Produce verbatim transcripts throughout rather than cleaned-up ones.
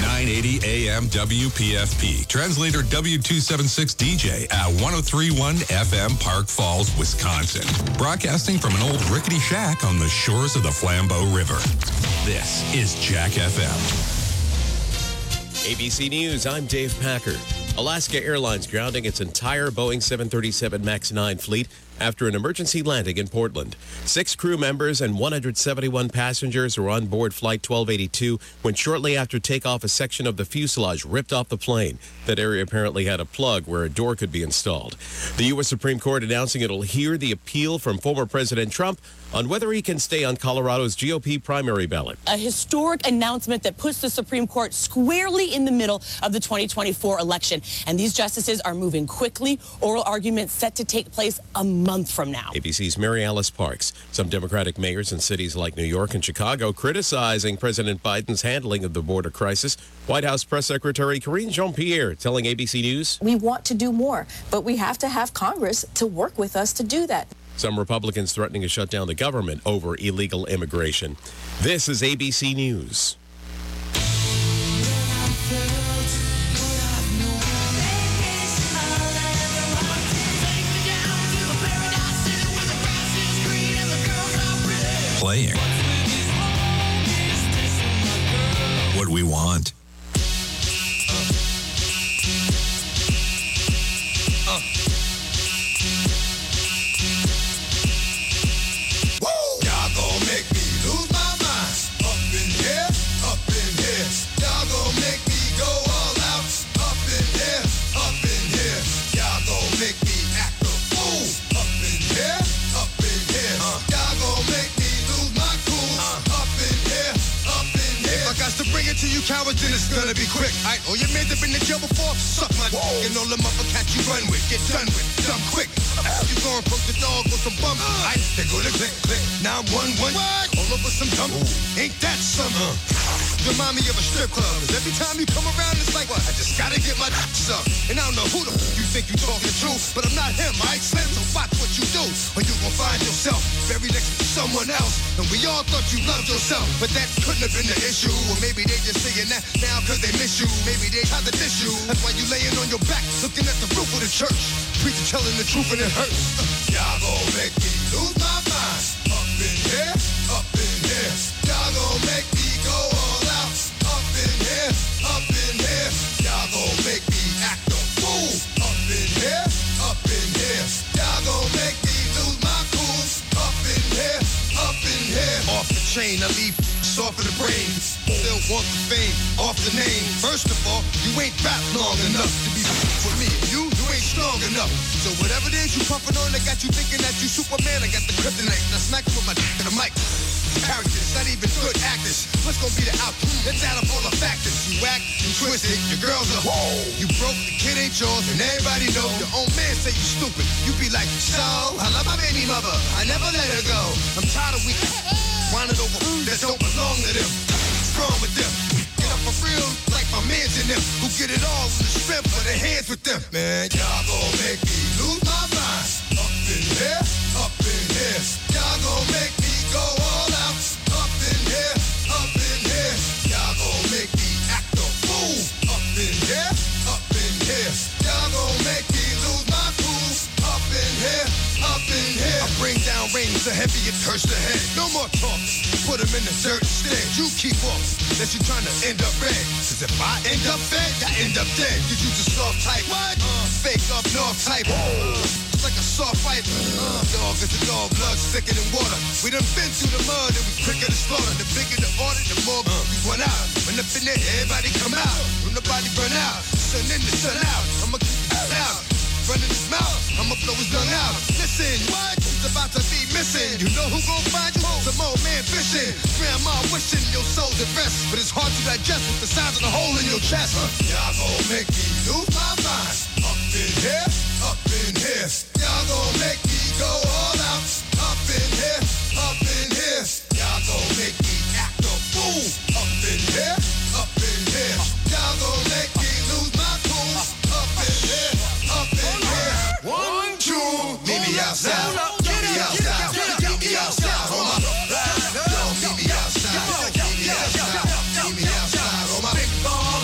nine eighty A M W P F P. Translator W two seventy-six D J at one oh three point one F M Park Falls, Wisconsin. Broadcasting from an old rickety shack on the shores of the Flambeau River. This is Jack F M. A B C News, I'm Dave Packer. Alaska Airlines grounding its entire Boeing seven thirty-seven MAX nine fleet after an emergency landing in Portland. Six crew members and one hundred seventy-one passengers were on board Flight twelve eighty-two when shortly after takeoff, a section of the fuselage ripped off the plane. That area apparently had a plug where a door could be installed. The U S Supreme Court announcing it'll hear the appeal from former President Trump on whether he can stay on Colorado's G O P primary ballot. A historic announcement that puts the Supreme Court squarely in the middle of the twenty twenty-four election. And these justices are moving quickly. Oral arguments set to take place a month from now. A B C's Mary Alice Parks. Some Democratic mayors in cities like New York and Chicago criticizing President Biden's handling of the border crisis. White House Press Secretary Karine Jean-Pierre telling A B C News, "We want to do more, but we have to have Congress to work with us to do that." Some Republicans threatening to shut down the government over illegal immigration. This is A B C News. Playing what we want. Uh. Woo! Y'all gon' make me lose my mind. Up in here, up in here. Y'all gon' make me go all out. Up in here, up in here. Y'all gon' make me act a fool. Up in here, up in here. Uh. Y'all gon' make me lose my cool. Uh. Up in here, up in here. If I got to bring it to you cowards, then it's gonna be quick. All right, all your men have been in jail before, suck my dick. And all the motherfuckers you run with, get done with, dumb quick. You gon' poke the dog with some bum. All right, they go to click, click. Now I'm one, one. All over some dumb. Ain't that something? Remind me of a strip club. Cause every time you come around, it's like, what? I just gotta get my sucked. And I don't know who the f- you think you talking to, but I'm not him, I ain't Slim, so watch what you do. Or you gon' find yourself buried next to someone else. And we all thought you loved yourself, but that couldn't have been the issue. Or maybe they just saying that now cause they miss you. Maybe they tried to diss you. That's why you laying on your back, looking at the roof of the church. Preacher telling the truth and it hurts. Y'all gon' make me lose my mind. Up in here, up in here. Y'all gon' make me go all out. Up in here, up in here. Y'all gon' make me act a fool. Up in here, up in here. Y'all gon' make me lose my cool. Up in here, up in here. Off the chain, I leave off of the brain. Still want the fame, off the name. First of all, you ain't rap long enough to be with me. You, you ain't strong enough. So whatever it is you puffin' on, that got you thinking that you Superman. I got the kryptonite. Now smack you with my dick in the mic. Characters, not even good actors. What's gonna be the outcome? Let's add up all the factors. You act, you twisted, your girl's a whoa. You broke, the kid ain't yours, and everybody know. Your own man say you stupid. You be like, so, I love my baby mother. I never let her go. I'm tired of weak. Whining over food that don't belong to them. What's wrong with them? Get up for real, like my mans in them, who get it all with the strength of their hands with them. Man, y'all gon' make me lose my mind. Up in here, up in here. Y'all gon' make me go all out. Up in here, up in here. Y'all gon' make me act a fool. Up in here, up in here. Y'all gon' make me lose my cool. Up in here, up in here. I bring down rain so heavy it hurts the head. No more talk. Put them in the dirt instead. You keep off. Unless you trying to end up red. Cause if I end up fed, I end up dead. Cause you just soft type. What? Uh, fake up north type. Uh, it's like a soft fight. Uh, dog is a dog. Blood thicker than water. We done been through the mud and we quicker to slaughter. The bigger the order, the more uh, we run out. When up in there, everybody come out. When the body burn out. Sun in the sun out. I'ma keep it out. Running his mouth, I'ma blow his gun out. Listen, what? It's about to be missing. You know who gon' find you? Some old man fishing. Grandma wishing your soul's at rest, but it's hard to digest with the size of the hole in your chest. Huh? Y'all gon' make me lose my mind. Up in here, up in here. Y'all gon' make me go all out. Up in here, up in here. Y'all gon' make me act a fool. Up in here, up in here. Y'all gon' make me lose my cool. Up in here, up in here. One, two, meet me outside. Meet me outside. Meet me outside. On my don't meet me outside. Meet me outside. Meet me outside. On my big ball.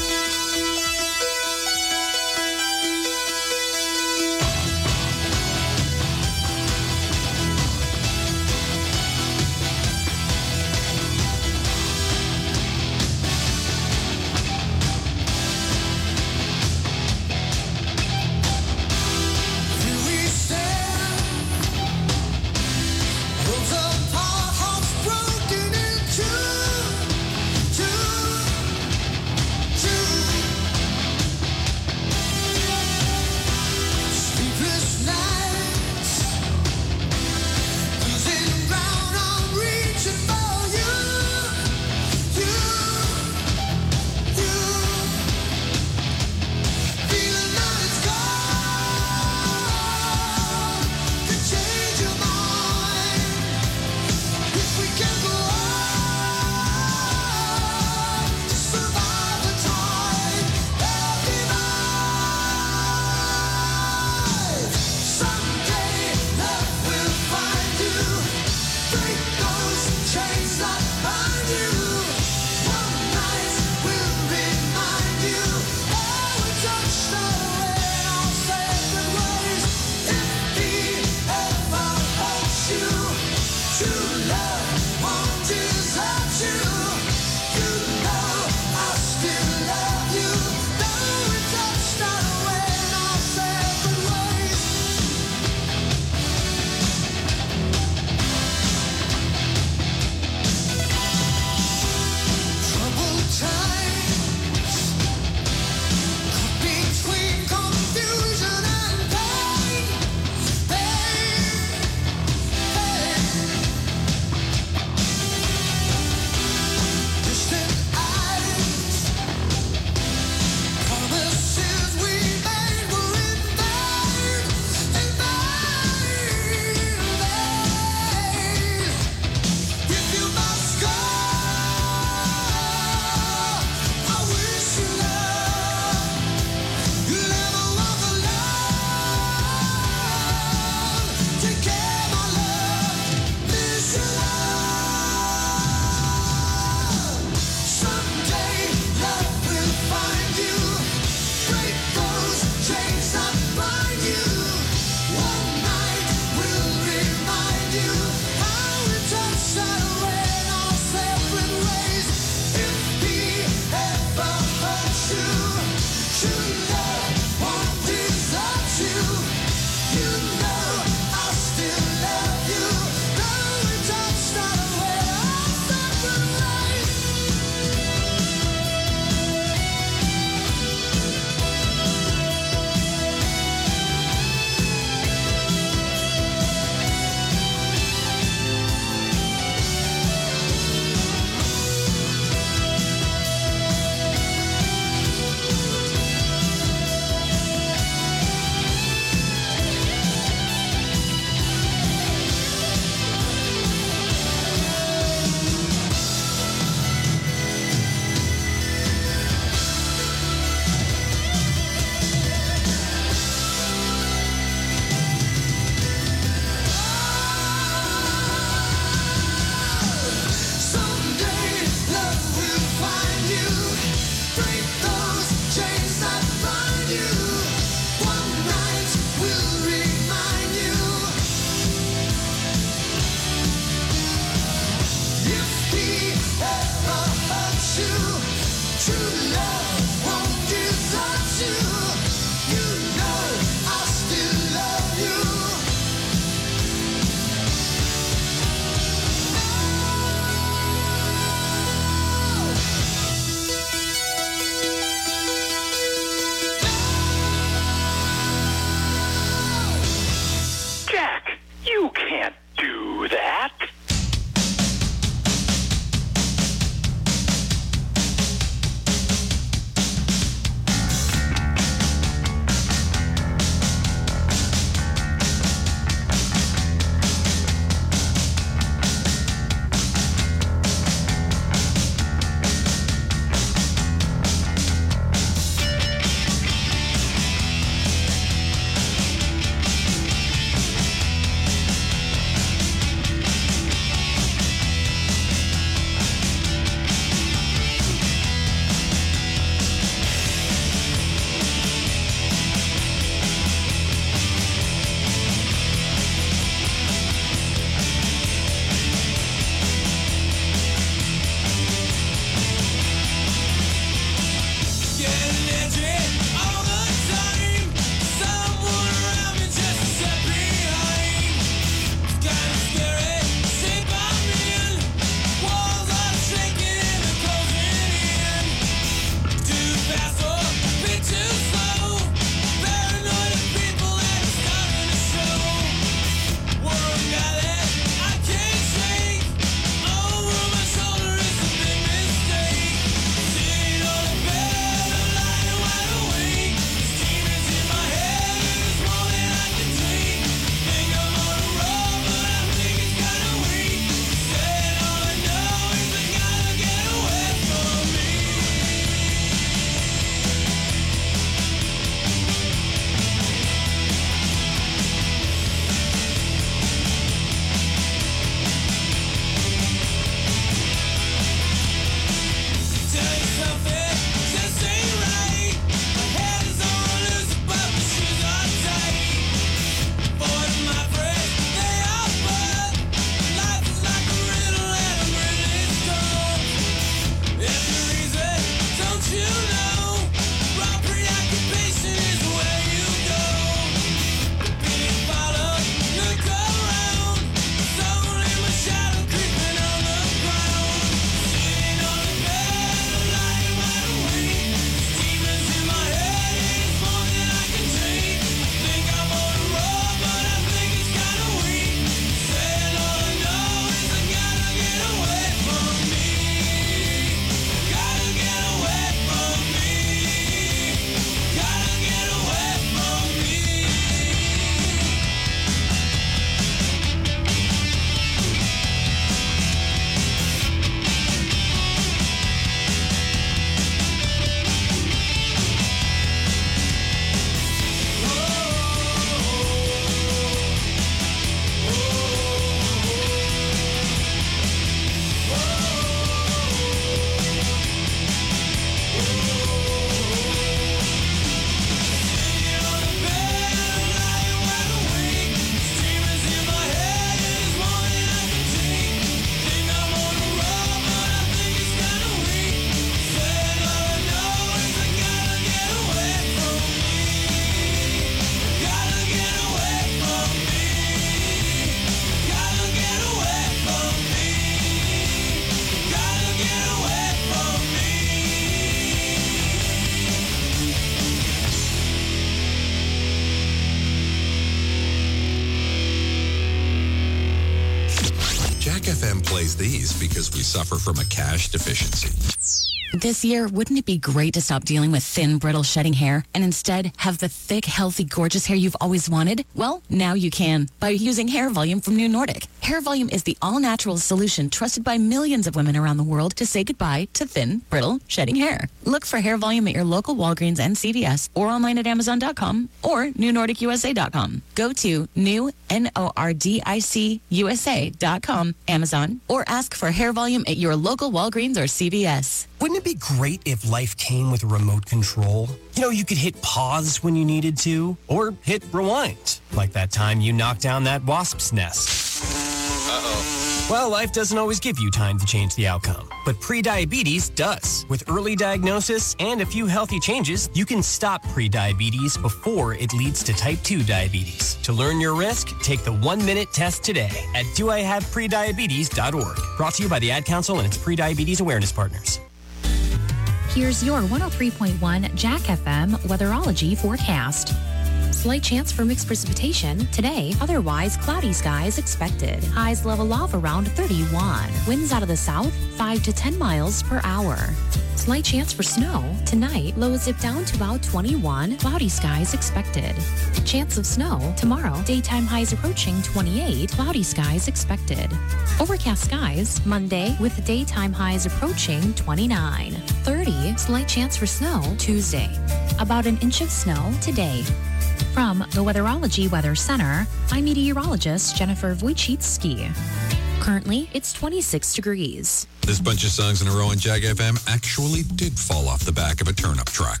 Jack F M plays these because we suffer from a cash deficiency. This year, wouldn't it be great to stop dealing with thin, brittle, shedding hair and instead have the thick, healthy, gorgeous hair you've always wanted? Well, now you can by using Hair Volume from New Nordic. Hair Volume is the all-natural solution trusted by millions of women around the world to say goodbye to thin, brittle, shedding hair. Look for Hair Volume at your local Walgreens and C V S or online at Amazon dot com or New Nordic U S A dot com. Go to new, N O R D I C, U S A dot com, Amazon, or ask for Hair Volume at your local Walgreens or C V S. Wouldn't it be great if life came with a remote control? You know, you could hit pause when you needed to, or hit rewind, like that time you knocked down that wasp's nest. Uh-oh. Well, life doesn't always give you time to change the outcome, but prediabetes does. With early diagnosis and a few healthy changes, you can stop prediabetes before it leads to type two diabetes. To learn your risk, take the one-minute test today at do I have prediabetes dot org. Brought to you by the Ad Council and its prediabetes awareness partners. Here's your one oh three point one Jack F M weatherology forecast. Slight chance for mixed precipitation today, otherwise cloudy skies expected. Highs level off around thirty-one. Winds out of the south, five to ten miles per hour. Slight chance for snow tonight, lows dip down to about twenty-one. Cloudy skies expected. Chance of snow tomorrow, daytime highs approaching twenty-eight. Cloudy skies expected. Overcast skies Monday with daytime highs approaching twenty-nine. thirty, slight chance for snow Tuesday. About an inch of snow today. From the Weatherology Weather Center, I'm meteorologist Jennifer Wojcicki. Currently, it's twenty-six degrees. This bunch of songs in a row on Jack F M actually did fall off the back of a turnip truck.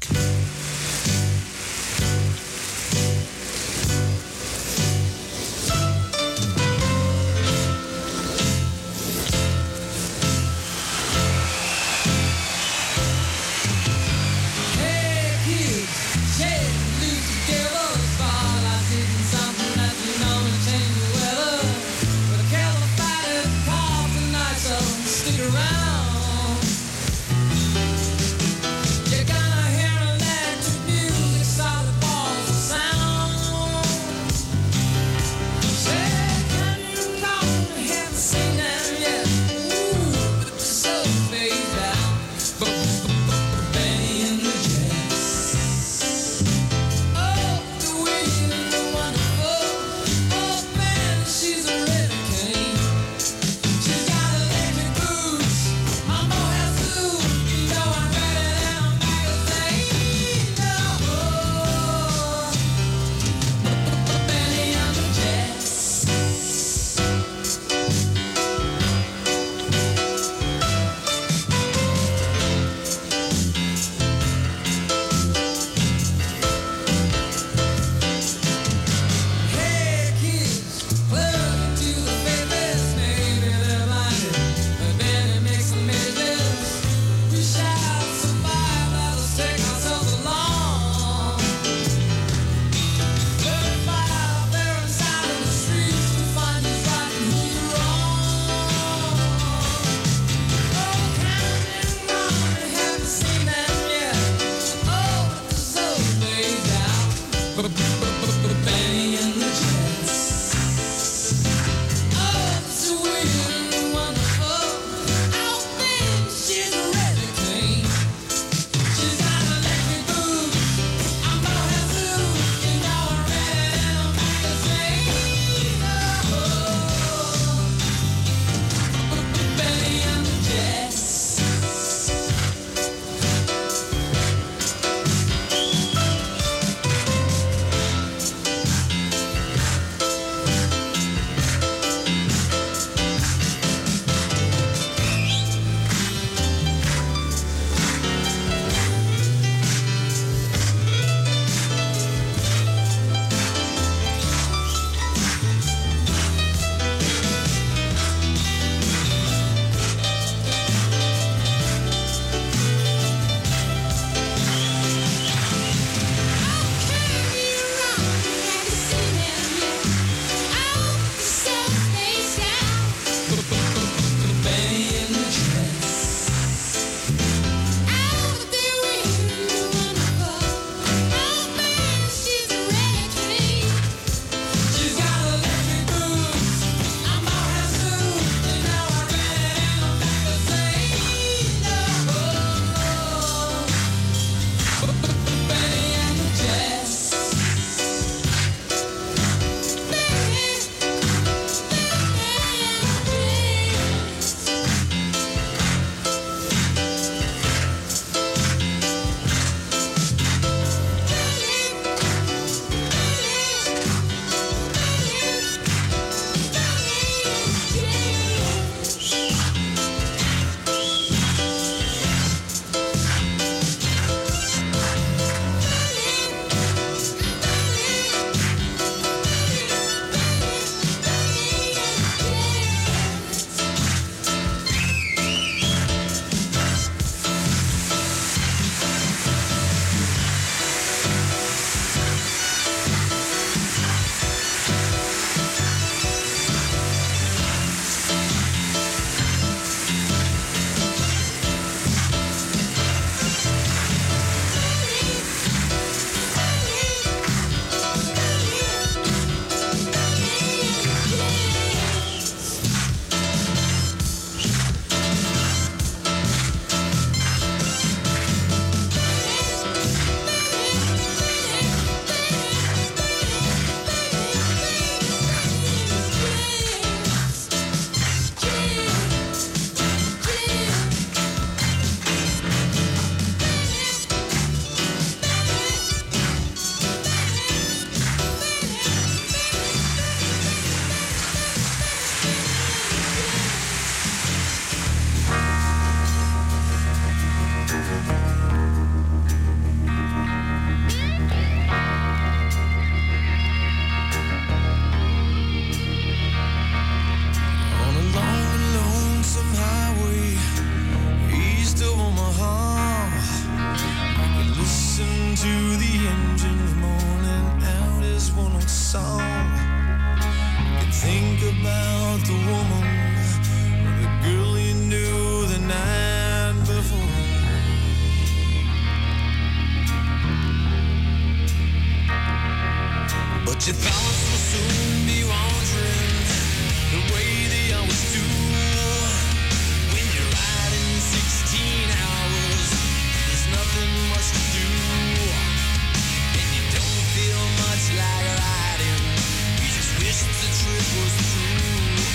But your thoughts will soon be wandering the way they always do. When you're riding sixteen hours, there's nothing much to do. And you don't feel much like riding. You just wish the trip was through.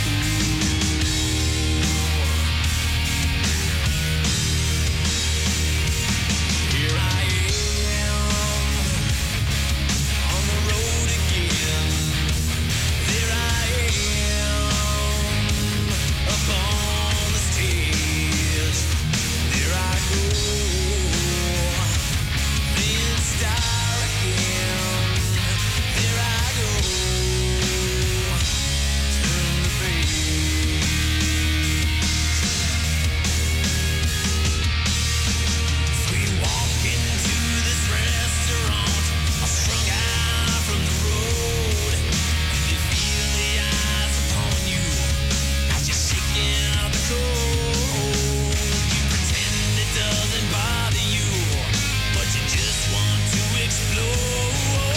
Here I am on the road again. There I am up on the stage. There I go, being star again. There I go, turn the page. As we walk into this restaurant, I strung out from the road. You feel the eyes upon you as you're shaking out the cold. You pretend it doesn't bother you, but you just want to explode.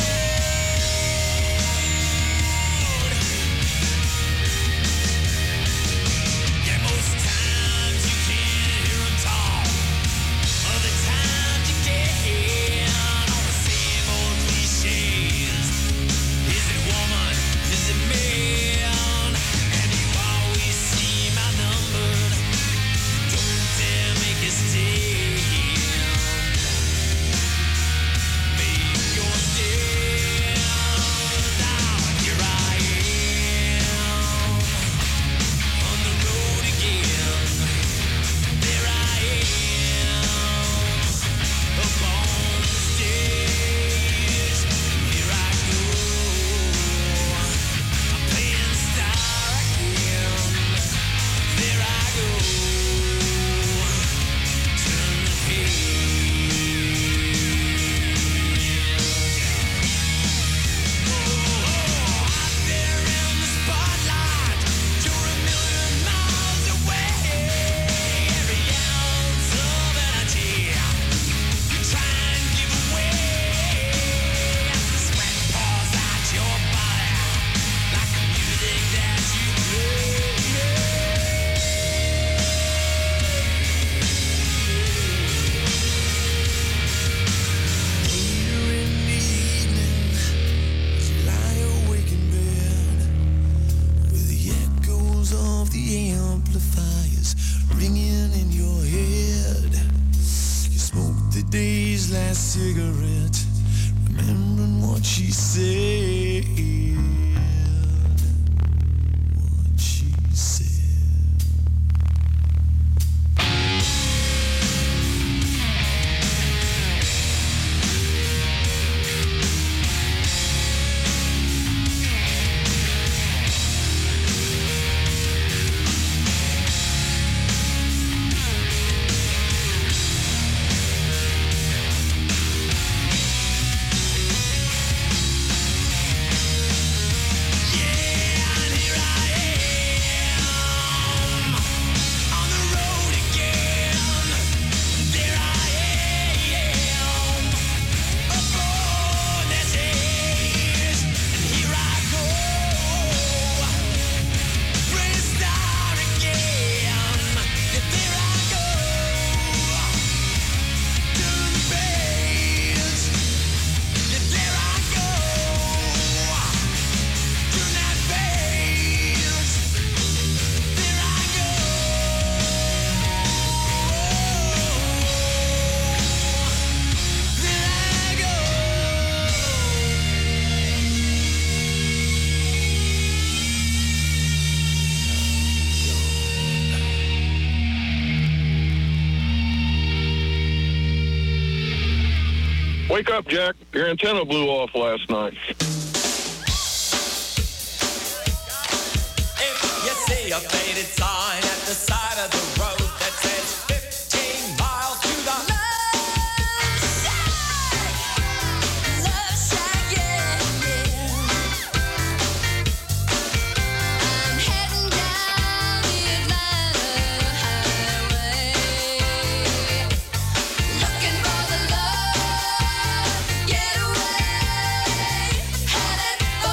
Yeah, most times you can't hear 'em talk. Other times you get on the same old cliches. Is it woman? Is it man? And you always seem outnumbered. Don't dare make a stand. Make your stand. Now here I am on the road again. There I am up on the stage. Here I go, I'm playing star again. There I go, turn the page. Oh, out there in the spotlight, you're a million miles away. Every ounce of energy you try and give away. As the sweat pours out your body like the music that you play. Later in the evening, as you lie awake in bed, with the echoes of the amplifiers ringing in your head, you smoke the day's last cigarette, remembering what she said. What she said. Wake up, Jack. Your antenna blew off last night. If you see a faded sign at the side of the road that says fifteen miles to the Looking for the love, get away, headed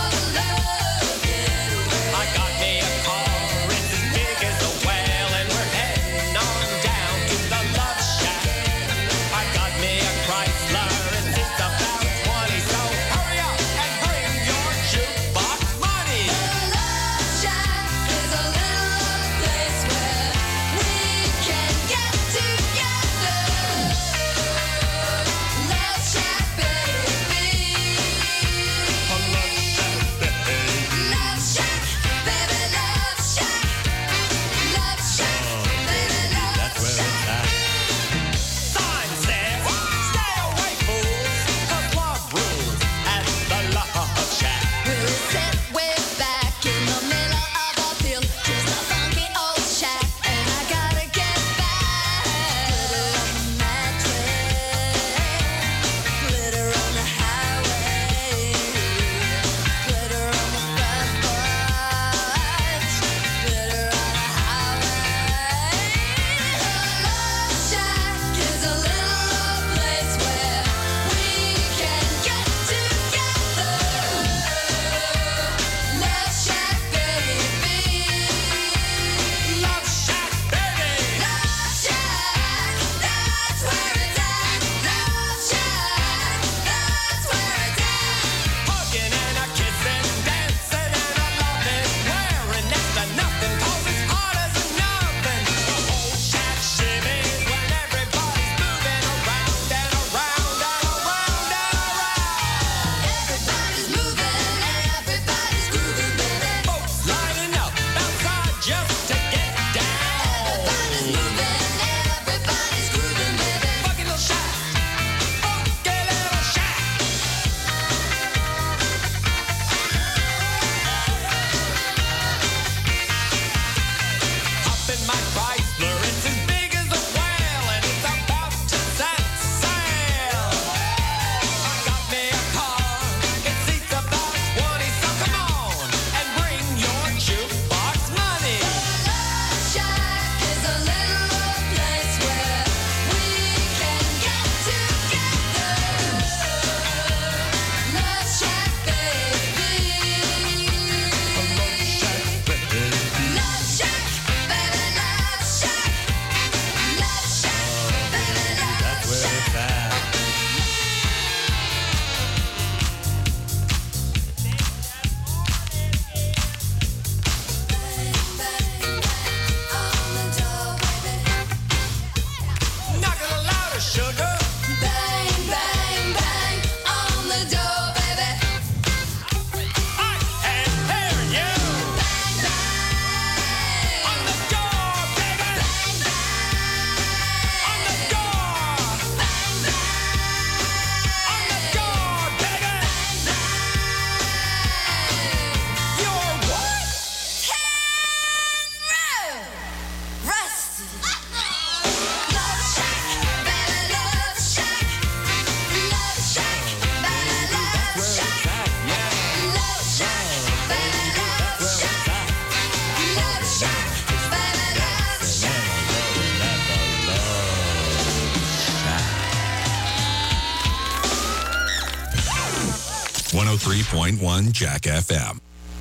oh three point one Jack F M.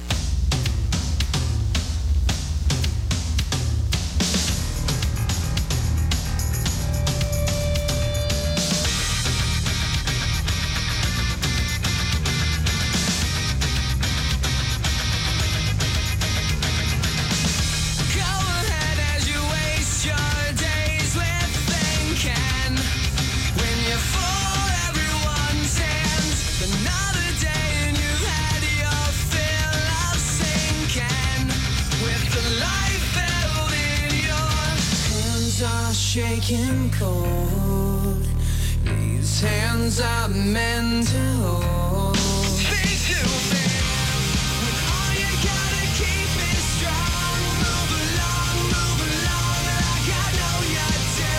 Shaking cold, these hands are meant to hold. Big to big, when all you gotta keep is strong. Move along, move along, like I know you do.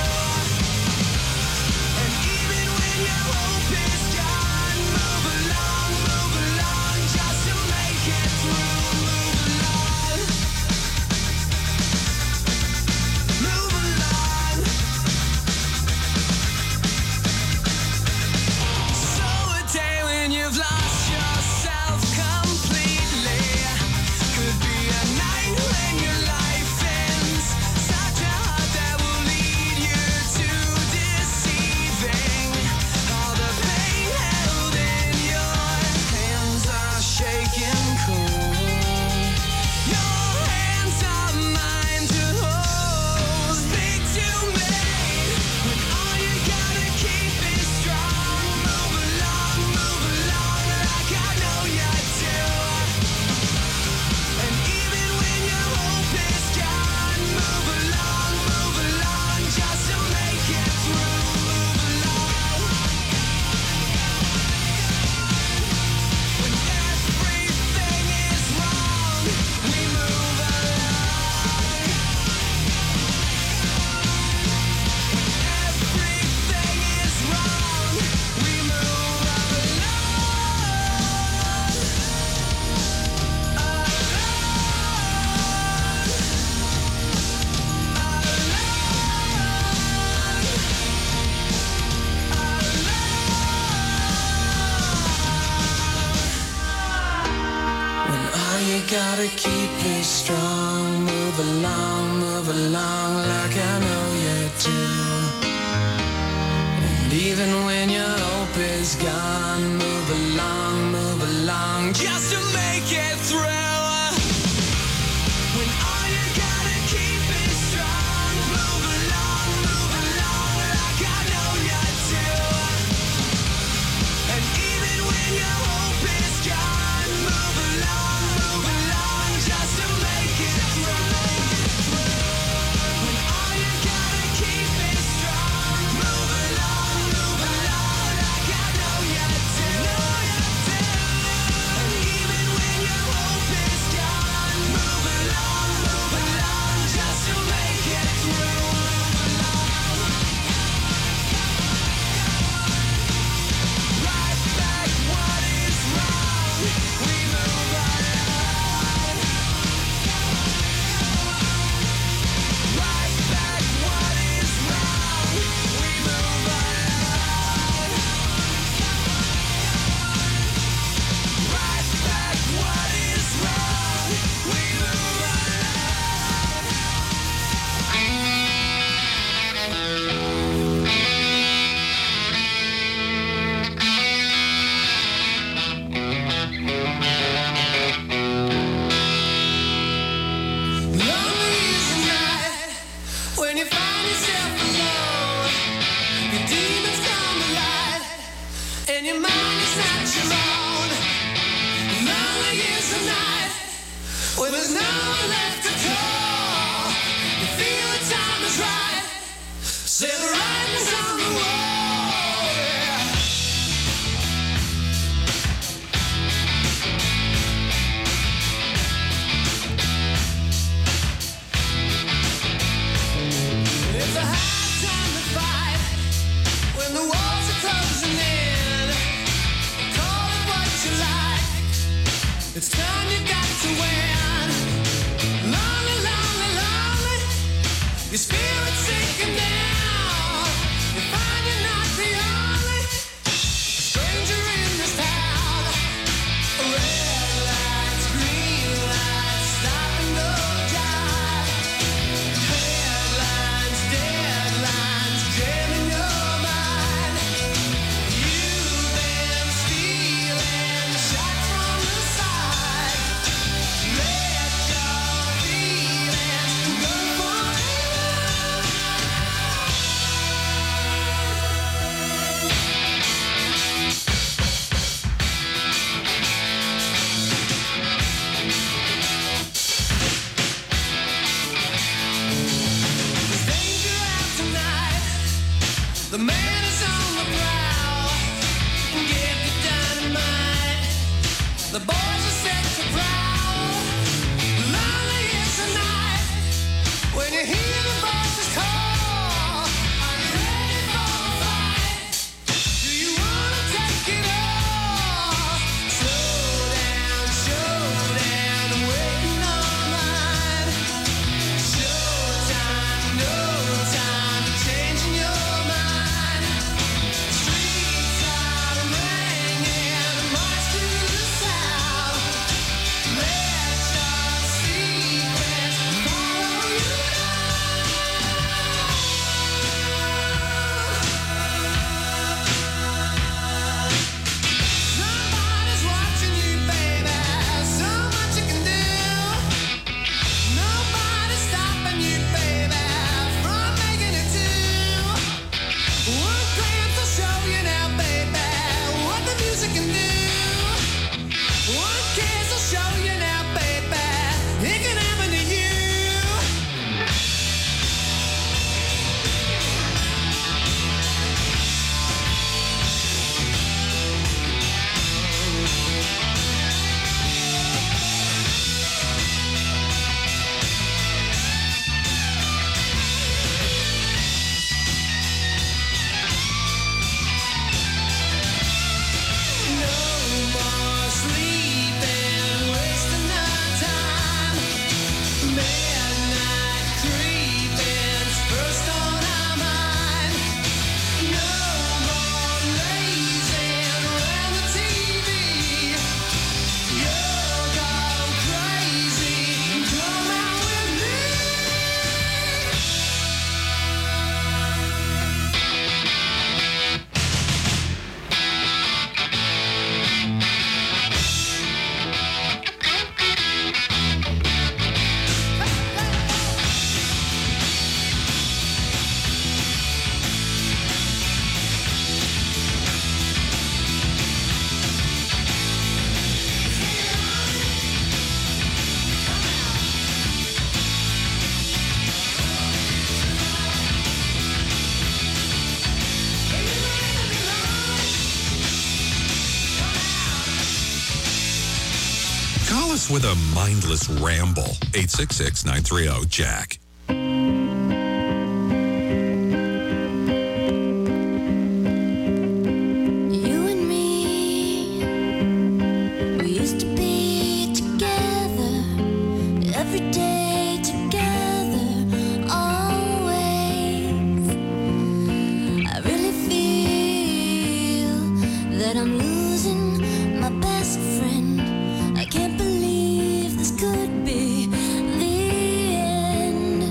And even when your hope is gone, move along, move along, just to make it through. Move along. You've lost yourself completely. Could be a night when your life ends. Such a heart that will lead you to deceiving. All the pain held in your hands are shaking cold. Your hands are mine to hold. Speak to me when all you gotta keep is strong. Move along, move along, like I know you do. And even when your hope is gone, move along, move along, just to make it through. Move along. When everything is wrong, we move along. When everything is wrong, we move When all you gotta keep is strong, move along, move along, like I know you do. And even when your hope is gone, move along, move along, just to make it through. When all you gotta keep is strong, move along, move along, like I know you do. And even when your hope is gone, move along, move along, just to make it through. When all you gotta keep is strong, move along, move along, like I know you do. And even when your hope is gone, move along, move along, just to make it through. Right back what is wrong, we move along. Right back what is wrong, we move along. Right back what is wrong, we move Lonely is the night when you find yourself alone. Your demons come alive and your mind is not your own. Lonely is the night when there's no one left to call. You feel the time is right, say the writing's on the wall. Yeah. It's a hard time to fight when the walls are closing in. Call it what you like, it's time you got to win. Lonely, lonely, lonely, your spirit's sinking down. You find you're not the only stranger in this town. The boys are set to proud. Lonely is the night when you hear the voices call. Are you ready for a fight? Do you wanna take it all? Slow down, slow down, I'm waiting online. Showtime, no time for changing your mind. Streets are ringing, march to the sound. Let your secrets follow you Somebody's watching you, baby. So much you can do. Nobody's stopping you, baby, from making it two. One glance will show you now, baby, what the music can do. One kiss will show you now, baby, it can happen to you. No more sleeping, wasting our time. Midnight creeping's first on our mind. No more lazing around the T V. You'll go crazy, come out with me. Call us with a mindless ramble. eight six six, nine three zero, Jack. You and me, we used to be together, every day together, always. I really feel that I'm losing my best friend. I can't believe this could be the end.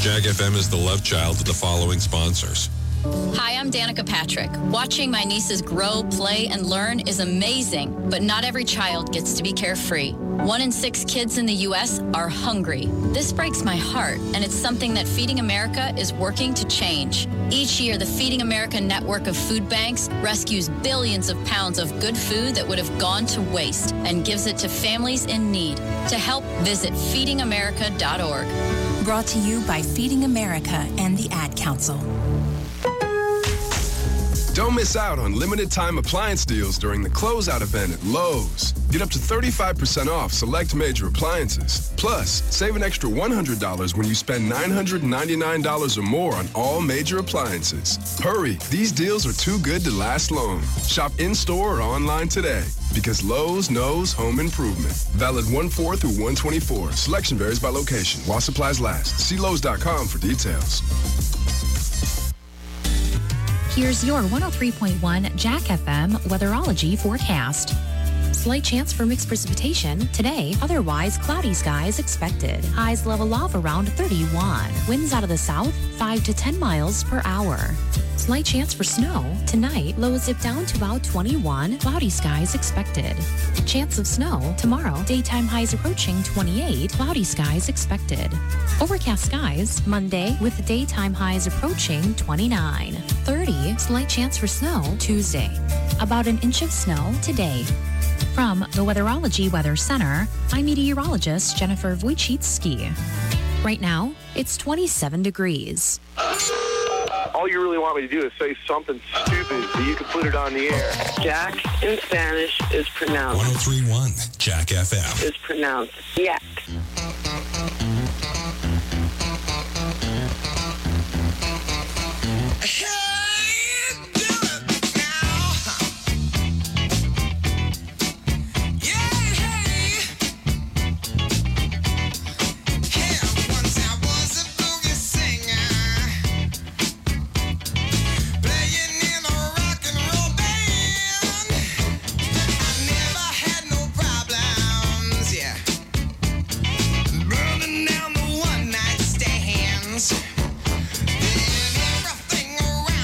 Jack F M is the love child of the following sponsors. Hi, I'm Danica Patrick. Watching my nieces grow, play, and learn is amazing, but not every child gets to be carefree. One in six kids in the U S are hungry. This breaks my heart, and it's something that Feeding America is working to change. Each year, the Feeding America network of food banks rescues billions of pounds of good food that would have gone to waste and gives it to families in need. To help, visit feeding america dot org. Brought to you by Feeding America and the Ad Council. Don't miss out on limited time appliance deals during the closeout event at Lowe's. Get up to thirty-five percent off select major appliances. Plus, save an extra one hundred dollars when you spend nine hundred ninety-nine dollars or more on all major appliances. Hurry, these deals are too good to last long. Shop in-store or online today because Lowe's knows home improvement. Valid one four through one twenty-four. Selection varies by location while supplies last. See Lowe's dot com for details. Here's your one oh three point one Jack F M weatherology forecast. Slight chance for mixed precipitation today, otherwise cloudy skies expected. Highs level off around thirty-one. Winds out of the south, five to ten miles per hour. Slight chance for snow tonight, lows dip down to about twenty-one. Cloudy skies expected. Chance of snow tomorrow, daytime highs approaching twenty-eight. Cloudy skies expected. Overcast skies Monday with daytime highs approaching twenty-nine. thirty, slight chance for snow Tuesday. About an inch of snow today. From the Weatherology Weather Center, I'm meteorologist Jennifer Wojcicki. Right now, it's twenty-seven degrees. All you really want me to do is say something stupid so you can put it on the air. Jack in Spanish is pronounced. one oh three point one Jack F M. Is pronounced yak. Burning down the one night stands. Then everything around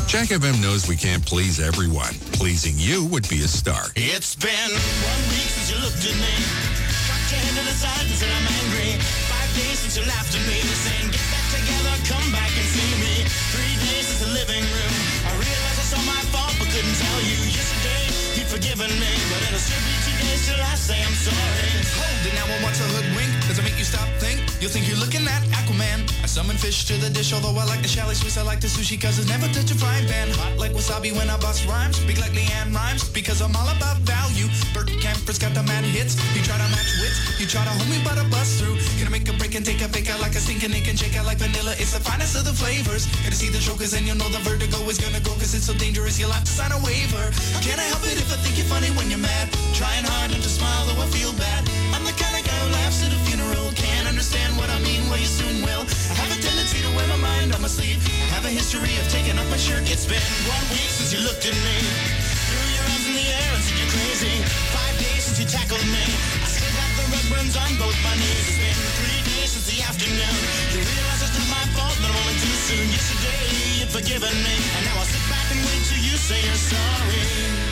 Jack F M knows we can't please everyone. Pleasing you would be a start. It's been one week since you looked at me. Cocked your head to the side and said I'm angry. Five days since you laughed at me, saying get back together, come back and see me. Three days since the living room. I realized it's all my fault, but couldn't tell you. Yesterday you'd forgiven me, but it'll still be two days till I say I'm sorry. Hold it now, I want to hoodwink. Does it make you stop think? You'll think you're looking at Aquaman. I summon fish to the dish, although I like the chalet Swiss, I like the sushi, cause it's never touch a frying pan. Hot like wasabi when I bust rhymes. Big like Leanne rhymes, because I'm all about value. Bert Camper's got the mad hits. You try to match wits, you try to hold me but I bust through. Gonna make a break and take a fake out like a stinking ink and shake out like vanilla. It's the finest of the flavors. Gonna see the chokers and you'll know the vertigo is gonna go, cause it's so dangerous you'll have to sign a waiver. Can I help it if I think you're funny when you're mad? Trying hard not to smile though I feel bad. I'm the kind of guy who laughs at a funeral. Can't understand what I mean, well you soon will. I have a tendency to wear my mind on my sleeve. I have a history of taking off my shirt. It's been one week since you looked at me. Threw your arms in the air and said you're crazy. Five days since you tackled me. I still got the red burns on both my knees. It's been three days since the afternoon. You realize it's not my fault, but I'm only too soon. Yesterday you'd forgiven me, and now I'll sit back and wait till you say you're sorry.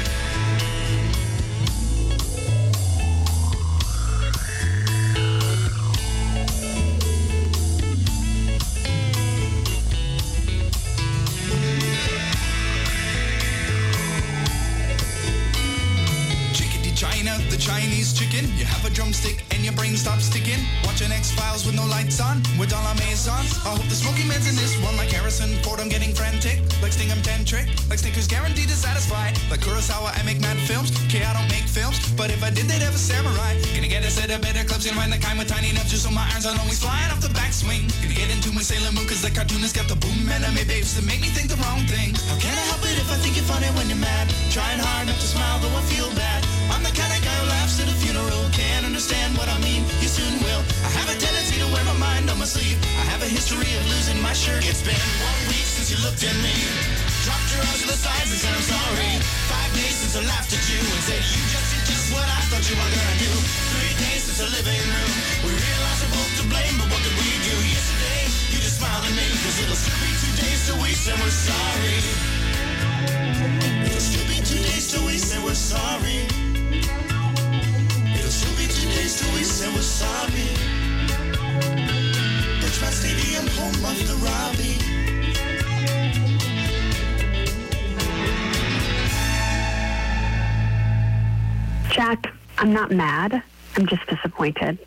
China, the Chinese chicken. You have a drumstick and your brain stops sticking. Watching X-Files with no lights on, with all our maisons. I hope the Smoky Man's in this one, like Harrison Ford, I'm getting frantic. Like Sting, I'm tantric. Like Snickers, guaranteed to satisfy. Like Kurosawa, I make mad films. Okay, I don't make films, but if I did, they'd have a samurai. Gonna get a set of better clubs and find the kind with tiny enough just so my irons aren't always flying off the backswing. Gonna get into my Sailor Moon, cause the cartoonist got the boom anime babes that make me think the wrong thing. How can I help it if I think you're funny when you're mad? Trying hard not to smile, though I feel bad. I'm the kind of guy who laughs at a funeral. Can't understand what I mean, you soon will. I have a tendency to wear my mind on my sleeve. I have a history of losing my shirt. It's been one week since you looked at me. Dropped your arms to the sides and said I'm sorry. Five days since I laughed at you and said you just did just what I thought you were gonna do. Three days since the living room. We realized we're both to blame, but what could we do? Yesterday, you just smiled at me, cause it'll still be two days till we say we're sorry. It'll still be two days till we say we're sorry. It'll still be two days till we say we're sorry. Richmond Stadium, home of the Robbie. Jack, I'm not mad. I'm just disappointed.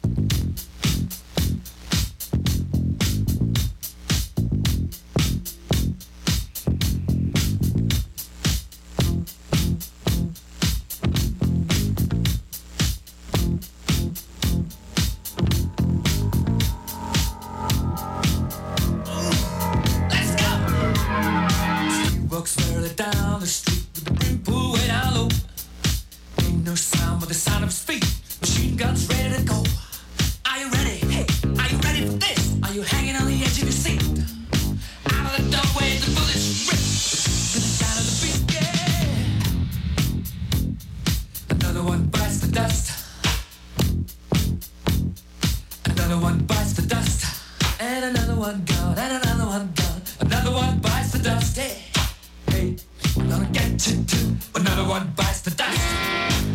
Walks further down the street with the brim pulled way down low. Ain't no sound but the sound of his feet. Machine guns ready to go. Are you ready? Hey, are you ready for this? Are you hanging on the edge of your seat? Out of the doorway, the bullets rip. To the sound of the beat, yeah. Another one bites the dust. Another one bites the dust. And another one gone. And another one gone. Another one bites the dust. Hey. Hey, we're gonna get you too. Another one bites the dust.